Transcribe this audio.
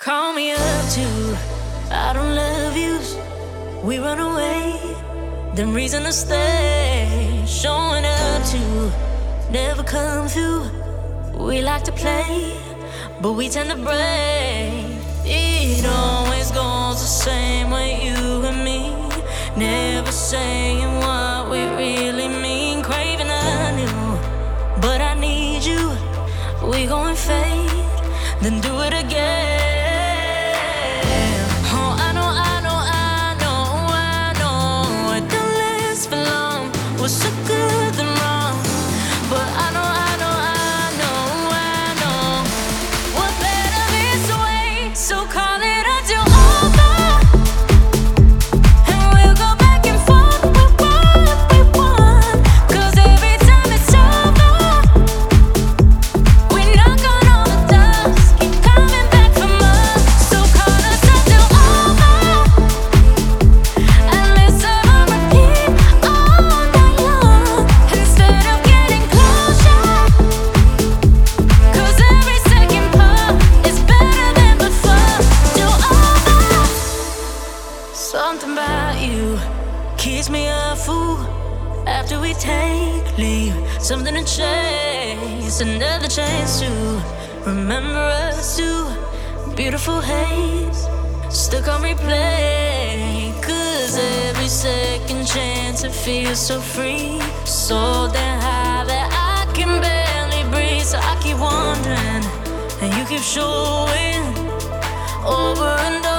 Call me up to I don't love yous. We run away, then reason to stay. Showing up to never come through. We like to play, but we tend to break. It always goes the same way, you and me. Never saying what we really mean. Craving anew, but I need you. We gon' fade, then do it again. Oh, I know, I know, I know, I know. It don't last for long. We're so good and wrong, but I know, I know, I know, I know. What better is the way? So call it until over, and we'll go back and forth with what we want. 'Cause every time it's over, we knock on all the doors, keep coming back from us. So call us until over, and let's have a repeat all night long. Instead of getting closure, 'cause every second part is better than before. Do over. Something about you keeps me a fool. After we take leave, something to chase, another chance to remember us too. Beautiful haze, stuck on replay. 'Cause every second chance it feels so free, so damn high that I can barely breathe. So I keep wondering, and you keep showing over and over.